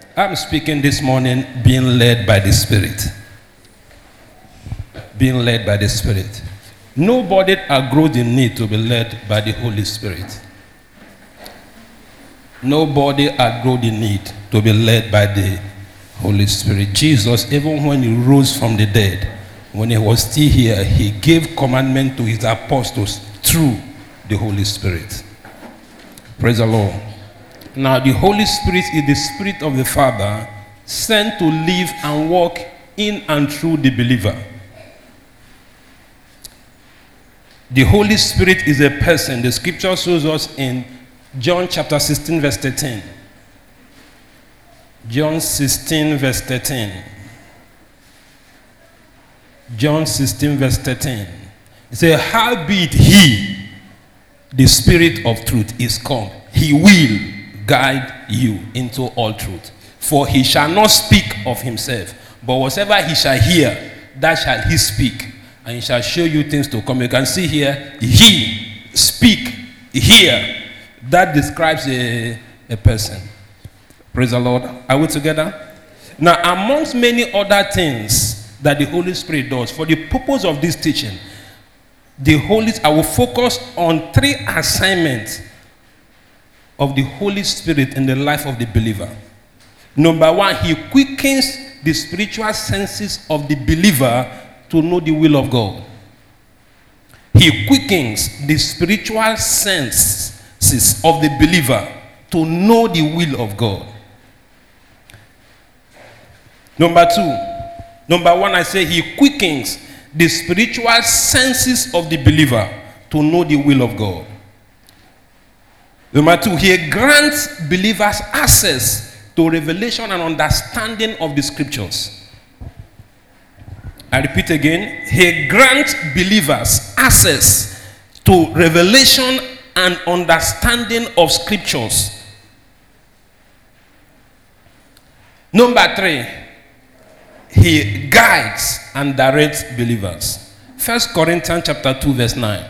I'm speaking this morning being led by the Spirit. Being led by the Spirit. Nobody outgrows the need to be led by the Holy Spirit. Nobody outgrows the need to be led by the Holy Spirit. Jesus, even when he rose from the dead, when he was still here, he gave commandment to his apostles through the Holy Spirit. Praise the Lord. Now, the Holy Spirit is the Spirit of the Father sent to live and walk in and through the believer. The Holy Spirit is a person. The scripture shows us in John chapter 16 verse 13. John 16 verse 13. John 16 verse 13. It says, howbeit he, the Spirit of truth, is come. He will guide you into all truth. For he shall not speak of himself, but whatsoever he shall hear, that shall he speak. And he shall show you things to come. You can see here, he, speak, hear. That describes a person. Praise the Lord. Are we together? Now, amongst many other things that the Holy Spirit does, for the purpose of this teaching, I will focus on 3 assignments of the Holy Spirit in the life of the believer. Number 1, he quickens the spiritual senses of the believer to know the will of God. He quickens the spiritual senses of the believer to know the will of God. Number 1, I say he quickens the spiritual senses of the believer to know the will of God. Number 2, he grants believers access to revelation and understanding of the scriptures. I repeat again, he grants believers access to revelation and understanding of scriptures. Number 3, he guides and directs believers. 1 Corinthians chapter 2 verse 9.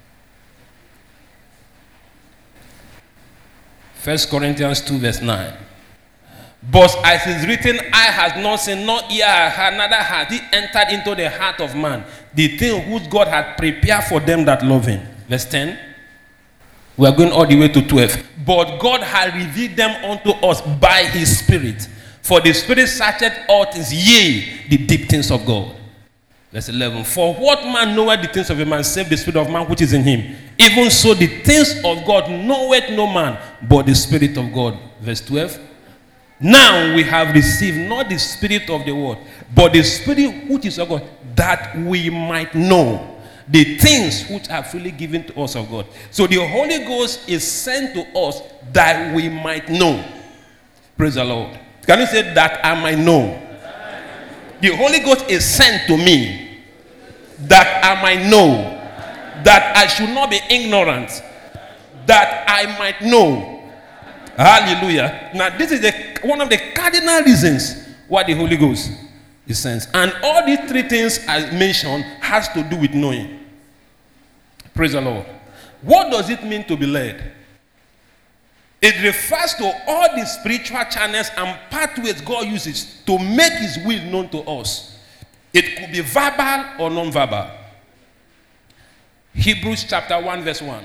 1 Corinthians 2 verse 9. But as is written, eye has not seen, nor ear heard, neither hath it entered into the heart of man the thing which God had prepared for them that love him. Verse 10. We are going all the way to 12. But God had revealed them unto us by his Spirit. For the Spirit searcheth all things, yea, the deep things of God. Verse 11. For what man knoweth the things of a man, save the Spirit of man which is in him? Even so the things of God knoweth no man, but the Spirit of God. Verse 12. Now we have received not the spirit of the world, but the Spirit which is of God, that we might know the things which are freely given to us of God. So the Holy Ghost is sent to us that we might know. Praise the Lord. Can you say that I might know? The Holy Ghost is sent to me that I might know, that I should not be ignorant, that I might know. Hallelujah. Now this is one of the cardinal reasons why the Holy Ghost is sent. And all these 3 things I mentioned has to do with knowing. Praise the Lord. What does it mean to be led? It refers to all the spiritual channels and pathways God uses to make his will known to us. It could be verbal or non-verbal. Hebrews chapter 1 verse 1.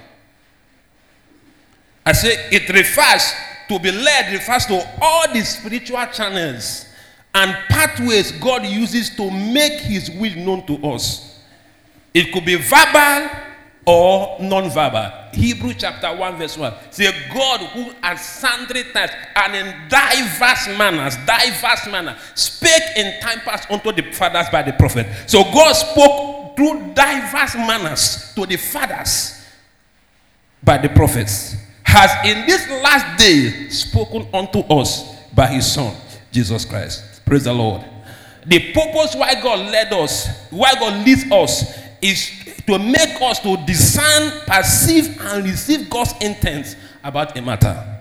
I say it refers to be led, refers to all the spiritual channels and pathways God uses to make his will known to us. It could be verbal or non-verbal. Hebrews chapter 1 verse 1. Say God who at sundry times and in diverse manners spake in time past unto the fathers by the prophet. So God spoke through diverse manners to the fathers by the prophets, has in this last day spoken unto us by his Son, Jesus Christ. Praise the Lord. The purpose why God led us, why God leads us, is to make us to discern, perceive, and receive God's intent about a matter.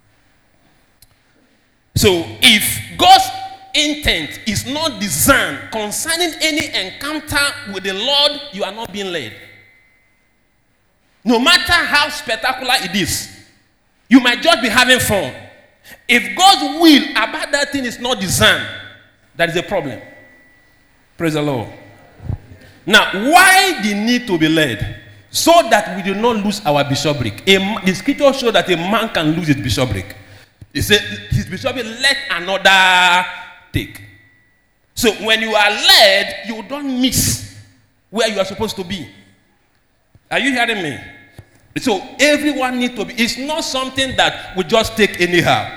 So if God's intent is not discerned concerning any encounter with the Lord, you are not being led. No matter how spectacular it is, you might just be having fun. If God's will about that thing is not discerned, that is a problem. Praise the Lord. Now, why the need to be led? So that we do not lose our bishopric. The scripture shows that a man can lose his bishopric. He said, his bishopric, let another take. So when you are led, you don't miss where you are supposed to be. Are you hearing me? So everyone needs to be. It's not something that we just take anyhow.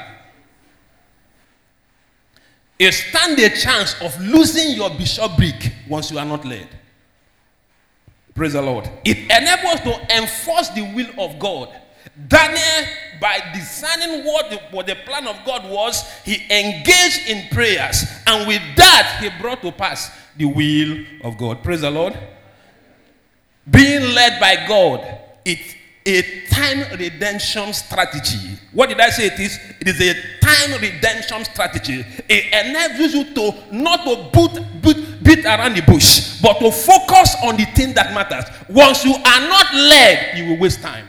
You stand a chance of losing your bishopric once you are not led. Praise the Lord. It enables us to enforce the will of God. Daniel, by discerning what the plan of God was, he engaged in prayers. And with that, he brought to pass the will of God. Praise the Lord. Being led by God, it's a time redemption strategy. What did I say it is? It is a time redemption strategy. It enables you to not to beat around the bush, but to focus on the thing that matters. Once you are not led, you will waste time.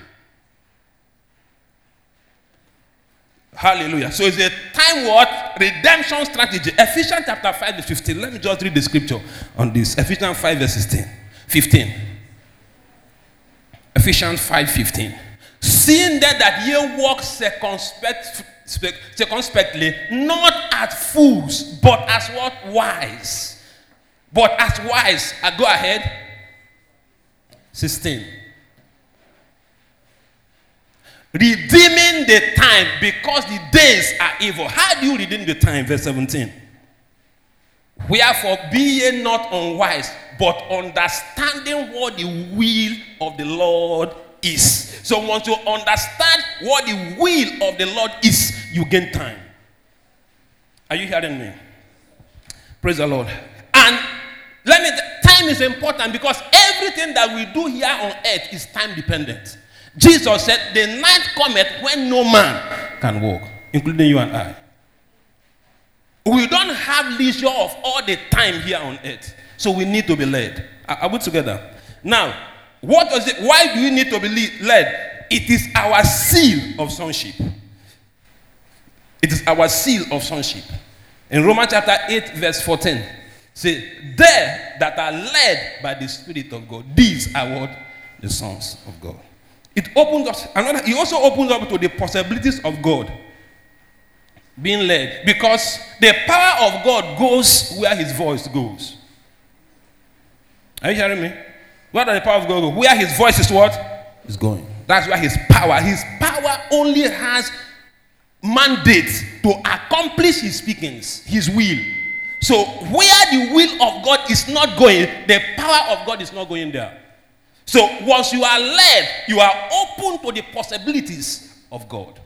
Hallelujah. So it's a time what? Redemption strategy. Ephesians chapter 5 verse 15. Let me just read the scripture on this. Ephesians 5 verse 15. Ephesians 5:15. Seeing that ye walk circumspectly, not as fools, but as what? Wise. But as wise. Go ahead. 16. Redeeming the time because the days are evil. How do you redeem the time? Verse 17. Wherefore be ye not unwise, but understanding what the will of the Lord is. So once you understand what the will of the Lord is, you gain time. Are you hearing me? Praise the Lord. And time is important because everything that we do here on earth is time dependent. Jesus said, the night cometh when no man can walk, including you and I. We don't have leisure of all the time here on earth. So we need to be led. Are we together? Now, what is it? Why do we need to be led? It is our seal of sonship. It is our seal of sonship. In Romans chapter 8 verse 14, say, they that are led by the Spirit of God, these are what? The sons of God. It opens us, it also opens up to the possibilities of God being led, because the power of God goes where his voice goes. Are you hearing me? Where does the power of God go? Where his voice is what? Is going. That's where his power only has mandate to accomplish his speakings, his will. So where the will of God is not going, the power of God is not going there. So once you are led, you are open to the possibilities of God.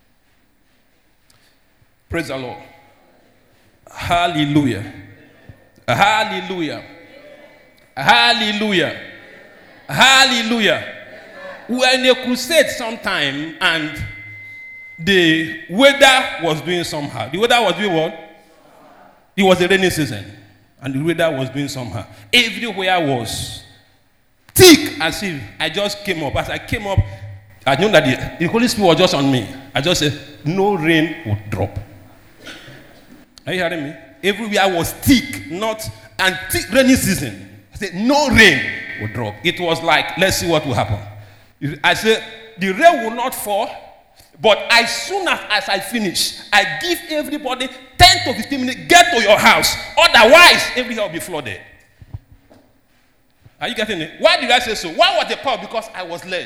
Praise the Lord. Hallelujah. Hallelujah. Hallelujah. Hallelujah. We were in a crusade sometime and the weather was doing somehow. The weather was doing what? It was a rainy season. And the weather was doing somehow. Everywhere was thick as if I just came up. As I came up, I knew that the Holy Spirit was just on me. I just said, no rain would drop. Are you hearing me? Everywhere was thick, and thick rainy season. I said, no rain will drop. It was like, let's see what will happen. I said, the rain will not fall, but as soon as I finish, I give everybody 10 to 15 minutes, get to your house. Otherwise, everything will be flooded. Are you getting it? Why did I say so? Why was the power? Because I was led.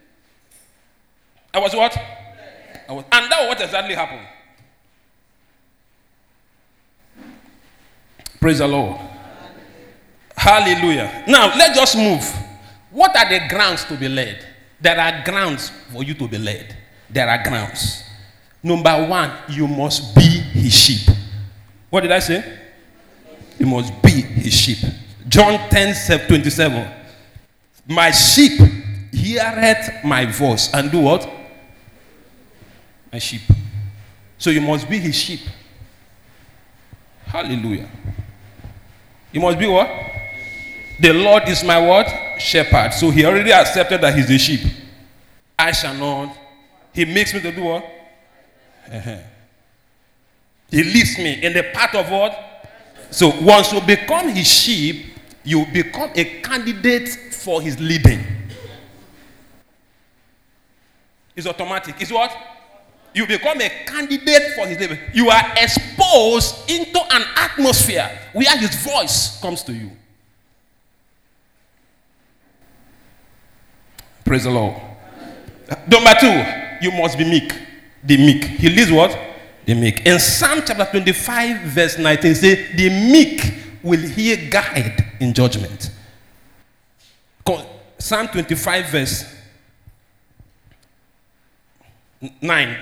I was what? And that was what exactly happened. Praise the Lord. Hallelujah. Now, let's just move. What are the grounds to be led? There are grounds for you to be led. There are grounds. Number one, you must be his sheep. What did I say? You must be his sheep. John 10:27. My sheep heareth my voice and do what? My sheep. So you must be his sheep. Hallelujah. You must be what? The Lord is my what? Shepherd. So he already accepted that he's a sheep. I shall not. He makes me to do what? He leads me in the path of what? So once you become his sheep, you become a candidate for his leading. It's automatic. It's what? You become a candidate for his leading. You are exposed into an atmosphere where his voice comes to you. Praise the Lord. Number 2, you must be meek. The meek. He leads what? The meek. In Psalm chapter 25, verse 19, it says, the meek will hear guide in judgment. Psalm 25, verse 9.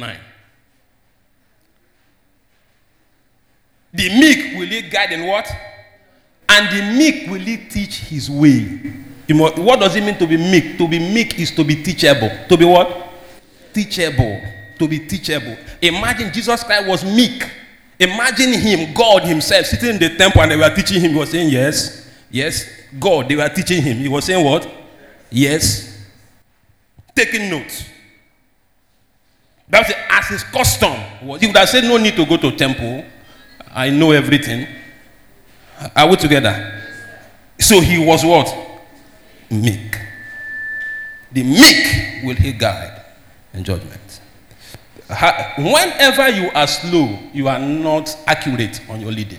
The meek will he guide in what? And the meek will he teach his way. What does it mean to be meek? To be meek is to be teachable. To be what? Teachable. To be teachable. Imagine Jesus Christ was meek. Imagine him, God himself, sitting in the temple and they were teaching him. He was saying yes. Yes. God, they were teaching him. He was saying what? Yes. Taking notes. That's as his custom was. He would have said no need to go to temple. I know everything. Are we together? So he was what? Meek. The meek will hear guide in judgment. Whenever you are slow, you are not accurate on your leading.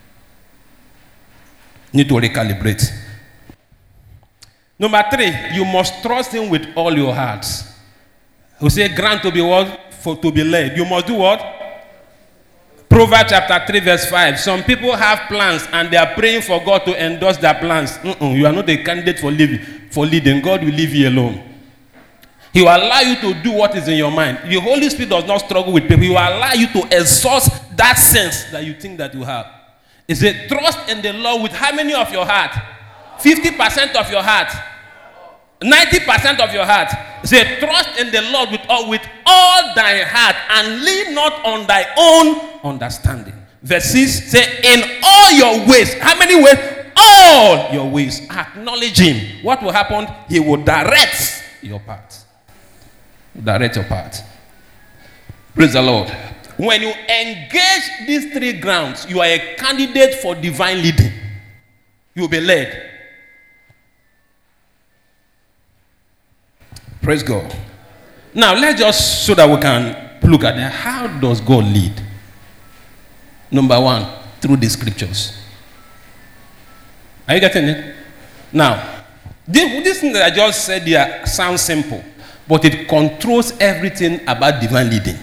Need to recalibrate. Number 3, you must trust him with all your heart. We say grant to be what? To be led. You must do what? Proverbs chapter 3 verse 5. Some people have plans and they are praying for God to endorse their plans. You are not a candidate for leading. God will leave you alone. He will allow you to do what is in your mind. The Holy Spirit does not struggle with people. He will allow you to exhaust that sense that you think that you have. He said, trust in the Lord with how many of your heart? 50% of your heart. 90% of your heart. Say, trust in the Lord with all thy heart and lean not on thy own understanding. Verse 6 say, in all your ways. How many ways? All your ways. Acknowledge him. What will happen? He will direct your path. Direct your path. Praise the Lord. When you engage these 3 grounds, you are a candidate for divine leading. You will be led. Praise God. Now, let's just, so that we can look at that. How does God lead? Number 1, through the scriptures. Are you getting it? Now, this thing that I just said here sounds simple, but it controls everything about divine leading.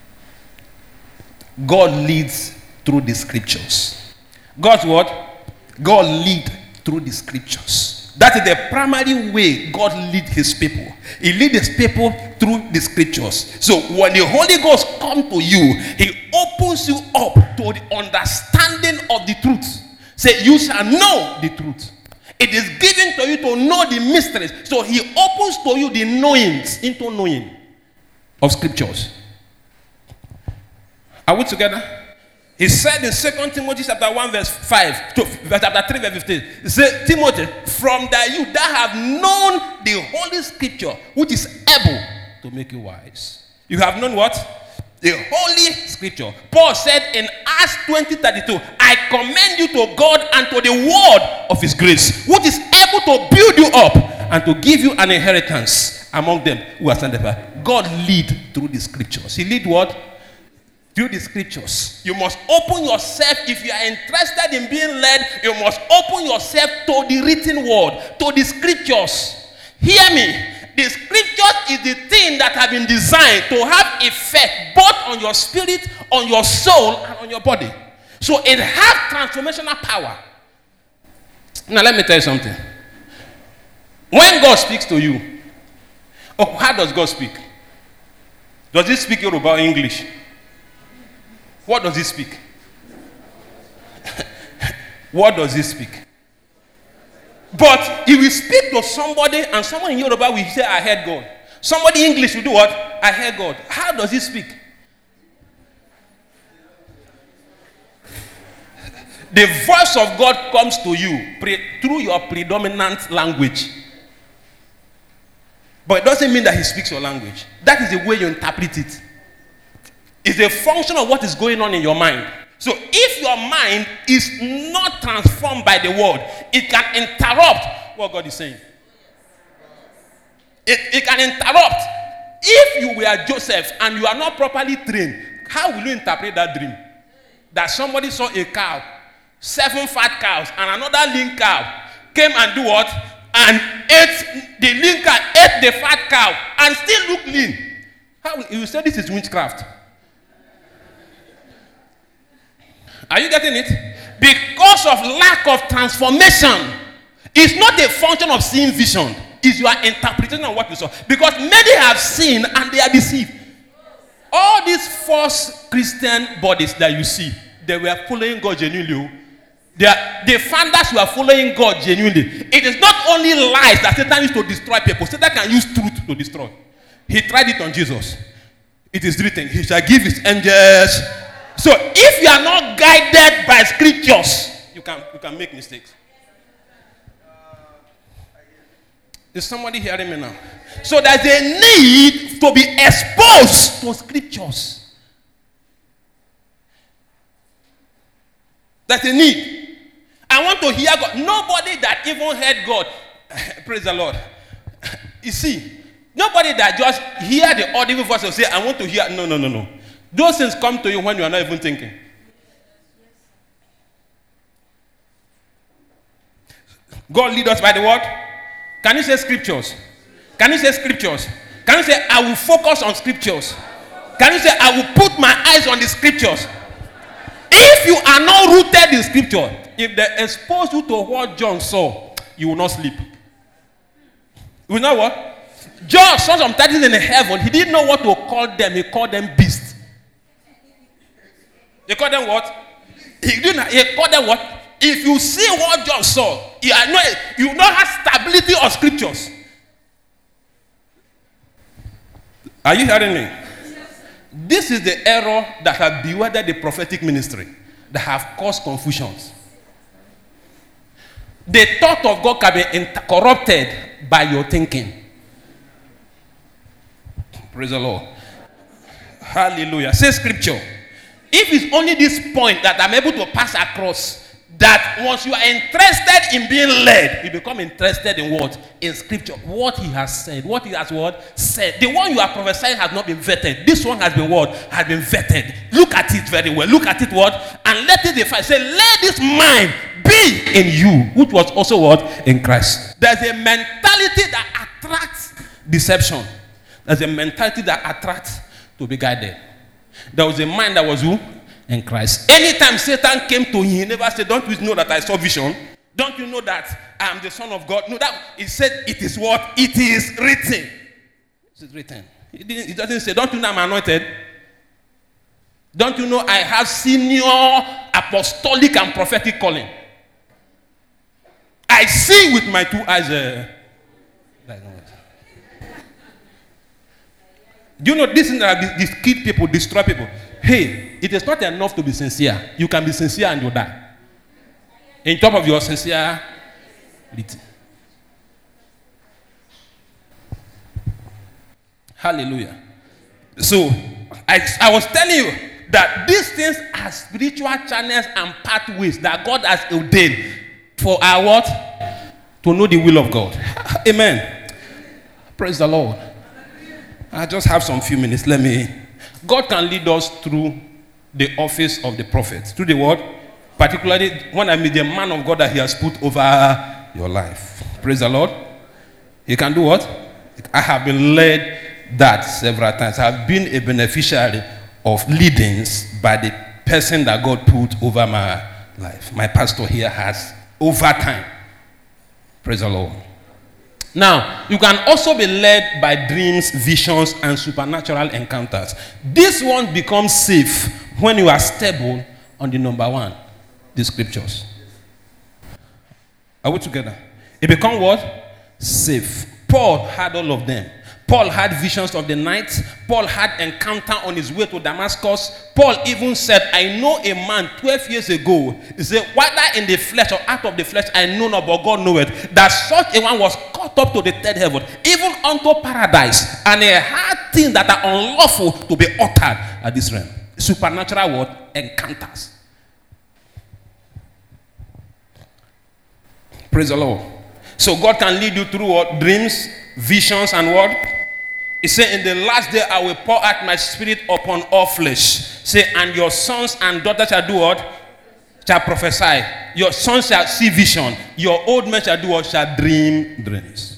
God leads through the scriptures. God's what? God leads through the scriptures. That is the primary way God leads his people. He leads his people through the scriptures. So when the Holy Ghost comes to you, he opens you up to the understanding of the truth. Say, you shall know the truth. It is given to you to know the mysteries. So he opens to you the knowings into knowing of scriptures. Are we together? He said in 2 Timothy chapter 1 verse 5 to chapter 3 verse 15. He said, Timothy, from thy youth thou have known the holy scripture, which is able to make you wise. You have known what? The holy scripture. Paul said in Acts 20:32, I commend you to God and to the word of his grace, which is able to build you up and to give you an inheritance among them who are sanctified. God lead through the scriptures. He lead what? Through the scriptures. You must open yourself. If you are interested in being led, you must open yourself to the written word, to the scriptures. Hear me. The scriptures is the thing that have been designed to have effect both on your spirit, on your soul, and on your body. So it has transformational power. Now let me tell you something. When God speaks to you, how does God speak? Does he speak Yoruba or English? What does he speak? What does he speak? But he will speak to somebody, and someone in Yoruba will say, I heard God. Somebody in English will do what? I heard God. How does he speak? The voice of God comes to you through your predominant language. But it doesn't mean that he speaks your language. That is the way you interpret it. It's a function of what is going on in your mind. So if your mind is not transformed by the word, it can interrupt what God is saying. It can interrupt. If you were Joseph and you are not properly trained, how will you interpret that dream? That somebody saw a cow, 7 fat cows, and another lean cow came and do what? And ate, the lean cow ate the fat cow and still look lean. How will you say this is witchcraft? Are you getting it? Because of lack of transformation, it's not a function of seeing vision. It's your interpretation of what you saw. Because many have seen and they are deceived. All these false Christian bodies that you see, they were following God genuinely. The founders were following God genuinely. It is not only lies that Satan used to destroy people. Satan can use truth to destroy. He tried it on Jesus. It is written, he shall give his angels. So if you are not guided by scriptures, you can make mistakes. Is somebody hearing me now? So there's a need to be exposed to scriptures. There's a need. I want to hear God. Nobody that even heard God, praise the Lord. You see, nobody that just hear the audible voice will say, I want to hear. No. Those things come to you when you are not even thinking. God lead us by the word. Can you say scriptures? Can you say scriptures? Can you say, I will focus on scriptures? Can you say, I will put my eyes on the scriptures? If you are not rooted in scripture, if they expose you to what John saw, you will not sleep. You know what? John saw some titles in heaven. He didn't know what to call them. He called them beasts. He called them what? He called them what? If you see what John saw, you don't have stability of scriptures. Are you hearing me? This is the error that has bewildered the prophetic ministry, that have caused confusions. The thought of God can be corrupted by your thinking. Praise the Lord. Hallelujah. Say scripture. If it's only this point that I'm able to pass across, that once you are interested in being led, you become interested in what? In scripture. What he has said. What he has what? Said. The one you are prophesying has not been vetted. This one has been what? Has been vetted. Look at it very well. Look at it what? And let it define. Say, let this mind be in you, which was also what? In Christ. There's a mentality that attracts deception. There's a mentality that attracts to be guided. There was a mind that was who? In Christ. Anytime Satan came to him, he never said, don't you know that I saw vision? Don't you know that I am the Son of God? No, that he said, it is what? It is written. It is written. He doesn't say, don't you know I'm anointed? Don't you know I have senior apostolic and prophetic calling? I see with my 2 eyes. Do you know this thing that these kill people, destroy people? Hey, it is not enough to be sincere. You can be sincere and you die. In top of your sincerity. Hallelujah. So, I was telling you that these things are spiritual channels and pathways that God has ordained for our what? To know the will of God. Amen. Praise the Lord. I just have some few minutes. God can lead us through the office of the prophet. Through the word. Particularly when I meet the man of God that he has put over your life. Praise the Lord. He can do what? I have been led that several times. I have been a beneficiary of leadings by the person that God put over my life. My pastor here has over time. Praise the Lord. Now, you can also be led by dreams, visions, and supernatural encounters. This one becomes safe when you are stable on the number one, the scriptures. Are we together? It becomes what? Safe. Paul had all of them. Paul had visions of the night. Paul had encounter on his way to Damascus. Paul even said, I know a man 12 years ago. He said, whether in the flesh or out of the flesh, I know not, but God knoweth, that such a one was caught caught up to the third heaven, even unto paradise, and he had things that are unlawful to be uttered at this realm. Supernatural word encounters. Praise the Lord. So God can lead you through what? Dreams, visions, and what? He said, in the last day I will pour out my spirit upon all flesh. Say, and your sons and daughters shall do what? Shall prophesy. Your sons shall see vision. Your old men shall do what? Shall dream dreams.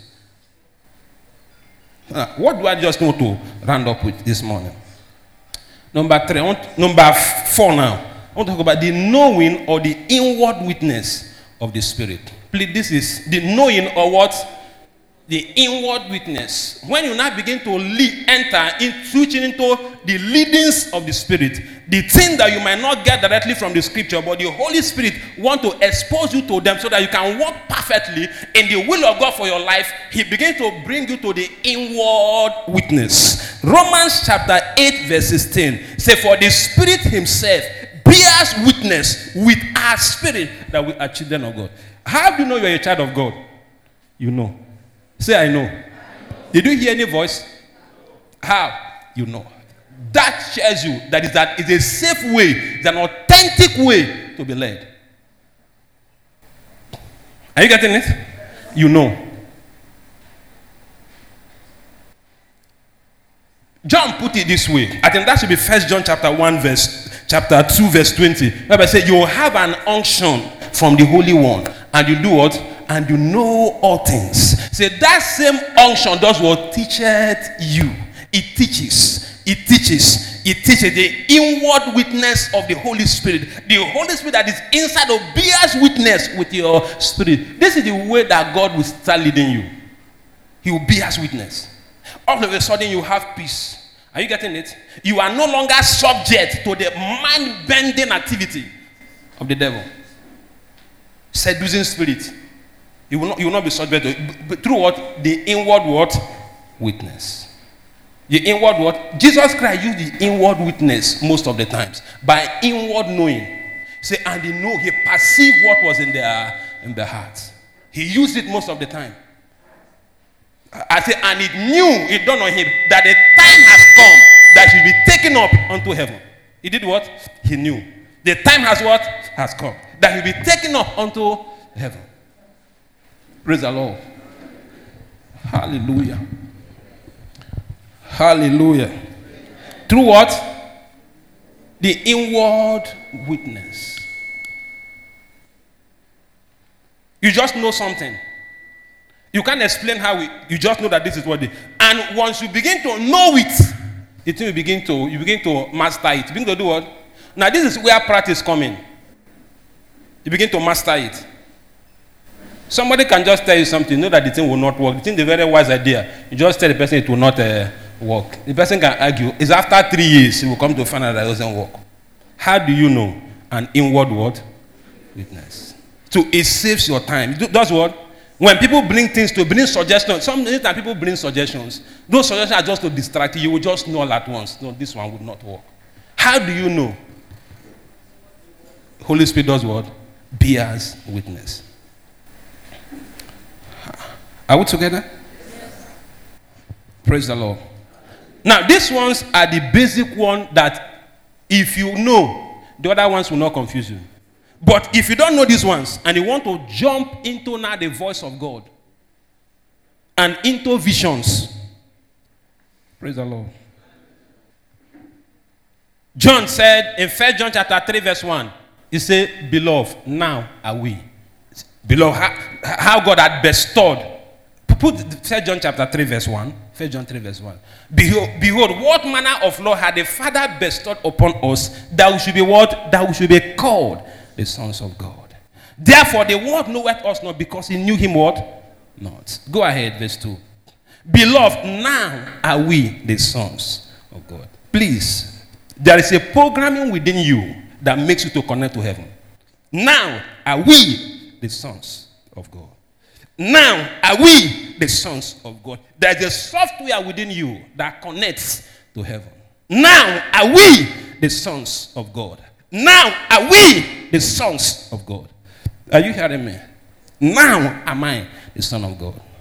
What do I just want to round up with this morning? Number 4 now. I want to talk about the knowing or the inward witness of the Spirit. Please, this is the knowing or what? The inward witness. When you now begin to enter in, switching into the leadings of the Spirit, the thing that you might not get directly from the scripture, but the Holy Spirit want to expose you to them so that you can walk perfectly in the will of God for your life. He begins to bring you to the inward witness. Romans chapter 8 verse 16 say, for the Spirit himself bears witness with our spirit that we are children of God. How do you know you are a child of God? You know. Say, I know. Did you hear any voice? How? You know. That shows you that is a safe way, it's an authentic way to be led. Are you getting it? You know. John put it this way. I think that should be 1 John chapter 2 verse 20. Bible says, you have an unction from the Holy One, and you do what? And you know all things. Say, that same unction does what? Teacheth you. It teaches the inward witness of the Holy Spirit. The Holy Spirit that is inside of bears witness with your spirit. This is the way that God will start leading you. He will bears witness. All of a sudden you have peace. Are you getting it? You are no longer subject to the mind-bending activity of the devil. Seducing spirit. You will not be subject to it. But through what? The inward what? Witness. The inward what? Jesus Christ used the inward witness most of the times. By inward knowing. Say, and he perceived what was in their hearts. He used it most of the time. I say, and it dawned on him that the time has come that he will be taken up unto heaven. He did what? He knew. The time has what? Has come. That he will be taken up unto heaven. Praise the Lord. Hallelujah. Hallelujah. Through what? The inward witness. You just know something. You can't explain how you just know that this is what it is. And once you begin to know it, you begin to master it. You begin to do what? Now this is where practice comes in. You begin to master it. Somebody can just tell you something, you know that the thing will not work. The thing is a very wise idea. You just tell the person it will not work. The person can argue. It's after 3 years he will come to find out that it doesn't work. How do you know? An inward what? Witness. So it saves your time. That's what? When people bring suggestions, sometimes people bring suggestions. Those suggestions are just to distract you. You will just know all at once. No, this one would not work. How do you know? Holy Spirit does what? Bears witness. Are we together? Yes. Praise the Lord. Now, these ones are the basic one that if you know, the other ones will not confuse you. But if you don't know these ones and you want to jump into now the voice of God and into visions, praise the Lord. John said in 1 John chapter 3 verse 1, he said, beloved, now are we. Beloved, how God had bestowed. Put 1 John chapter 3 verse 1. 1 John 3 verse 1. Behold, what manner of law had the Father bestowed upon us, that we should be what? That we should be called the sons of God. Therefore, the world knoweth us not, because he knew him what? Not. Go ahead, verse 2. Beloved, now are we the sons of God. Please, there is a programming within you that makes you to connect to heaven. Now are we the sons of God. Now are we the sons of God. There's a software within you that connects to heaven. Now are we the sons of God. Now are we the sons of God. Are you hearing me? Now am I the son of God.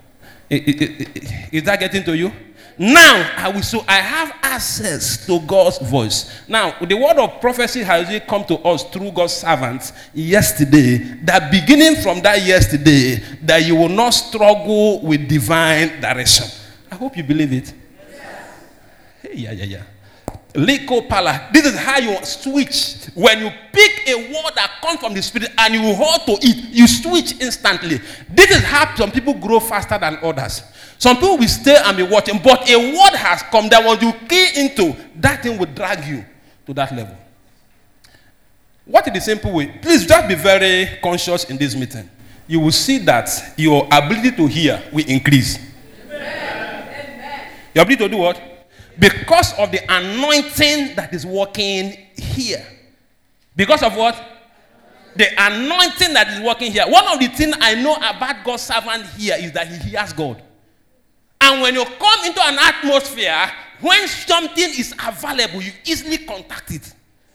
Is that getting to you? Now, I have access to God's voice. Now, the word of prophecy has really come to us through God's servants yesterday, that beginning from that yesterday, that you will not struggle with divine direction. I hope you believe it. Yes. Hey, yeah. Liko pala. This is how you switch. When you pick a word that comes from the Spirit and you hold to it, you switch instantly. This is how some people grow faster than others. Some people will stay and be watching, but a word has come that when you key into, that thing will drag you to that level. What is the simple way? Please just be very conscious in this meeting. You will see that your ability to hear will increase. Amen. Your ability to do what? Because of the anointing that is working here. Because of what? The anointing that is working here. One of the things I know about God's servant here is that he hears God. And when you come into an atmosphere, when something is available, you easily contact it.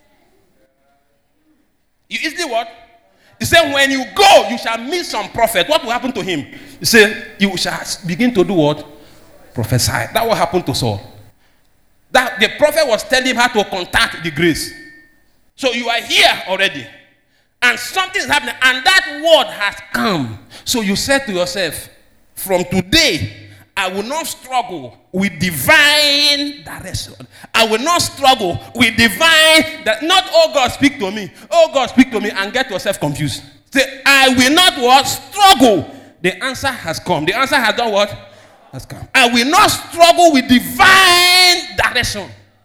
You easily what? He said, when you go, you shall meet some prophet. What will happen to him? He said, you shall begin to do what? Prophesy. That will happen to Saul. That the prophet was telling him how to contact the grace. So you are here already. And something is happening. And that word has come. So you said to yourself, from today, I will not struggle with divine direction. I will not struggle with divine, not, oh God, speak to me. Oh God, speak to me, and get yourself confused. Say, I will not what? Struggle. The answer has come. The answer has done what? Has come. I will not struggle with divine direction.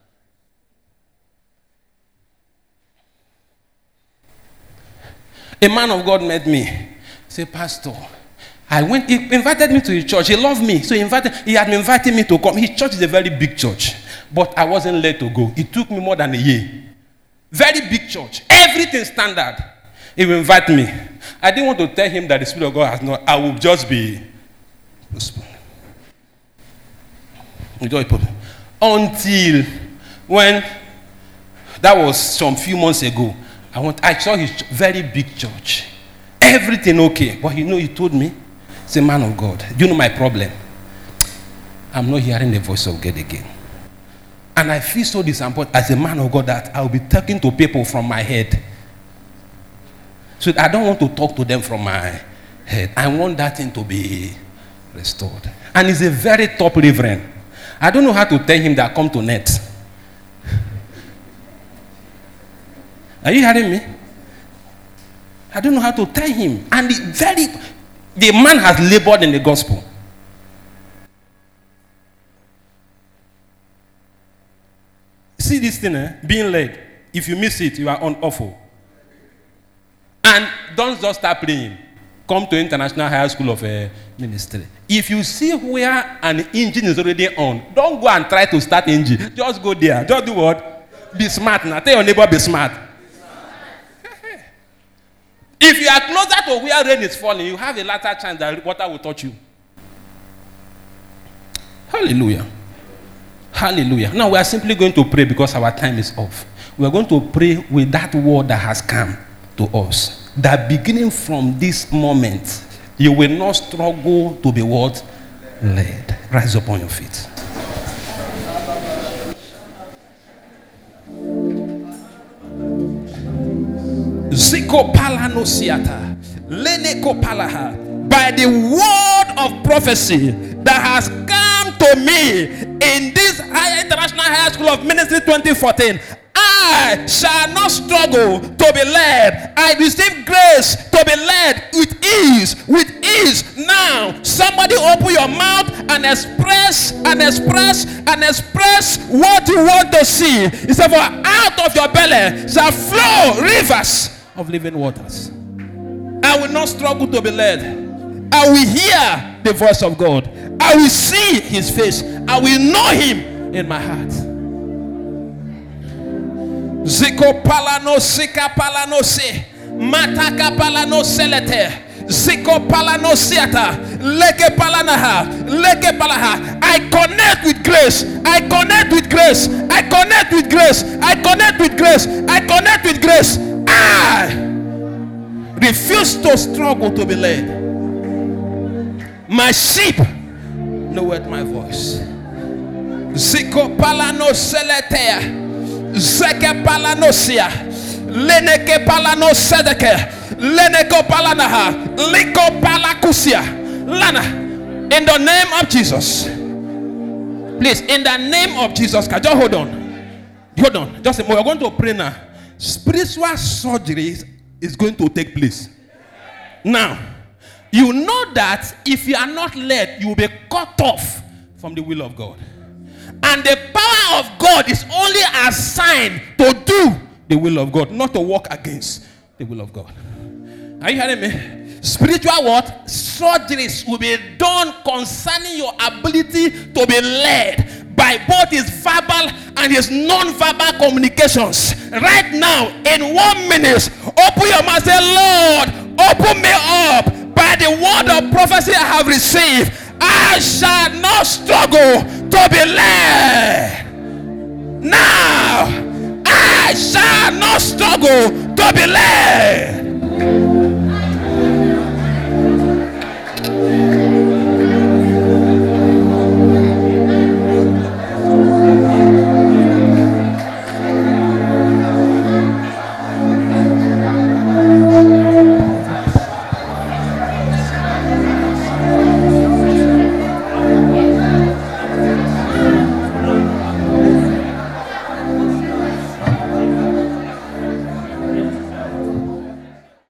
A man of God met me. Say, Pastor, he invited me to his church. He loved me. So he had been inviting me to come. His church is a very big church. But I wasn't led to go. It took me more than a year. Very big church. Everything standard. He will invite me. I didn't want to tell him that the Spirit of God has not. I will just be. Until when, that was some few months ago, I saw his very big church. Everything okay. But he told me, say, man of God, do you know my problem? I'm not hearing the voice of God again. And I feel so disappointed as a man of God that I'll be talking to people from my head. So I don't want to talk to them from my head. I want that thing to be restored. And he's a very top reverend. I don't know how to tell him that come to net. Are you hearing me? I don't know how to tell him. And the man has labored in the gospel. See this thing, being led. If you miss it, you are awful. And don't just start praying. Come to International Higher School of Ministry. If you see where an engine is already on, don't go and try to start engine. Just go there. Just do what? Be smart now. Tell your neighbor, be smart. If you are closer to where rain is falling, you have a later chance that water will touch you. Hallelujah. Hallelujah. Now we are simply going to pray because our time is off. We are going to pray with that word that has come to us. That beginning from this moment, you will not struggle to be what? Led. Rise up on your feet. Ziko palanosiata, leneko palaha. By the word of prophecy that has come to me in this International Higher School of Ministry 2014, I shall not struggle to be led. I receive grace to be led with ease. With ease. Now, somebody open your mouth and express what you want to see. He said, for out of your belly shall flow rivers of living waters. I will not struggle to be led. I will hear the voice of God. I will see his face. I will know him in my heart. Ziko palano sika palano se mataka palano selete ziko palano siata leke palanaha leke palaha. I connect with grace. I connect with grace. I connect with grace. I connect with grace. I connect with grace. I refuse to struggle to be led. My sheep No word my voice. Ziko palano seletea. Zeke palanosia. Leneke palano sedeke. Leneko palanaha. Liko palakusia. Lana. In the name of Jesus. Please, in the name of Jesus. Just hold on. Hold on. Just a moment. We're going to pray now. Spiritual surgery is going to take place. Now, you know that if you are not led, you will be cut off from the will of God. And the power of God is only assigned to do the will of God, not to walk against the will of God. Are you hearing me? Spiritual what? Surgeries will be done concerning your ability to be led by both his verbal and his non-verbal communications. Right now, in 1 minute, open your mouth and say, Lord, open me up. By the word of prophecy I have received, I shall not struggle to be led. Now, I shall not struggle to be led.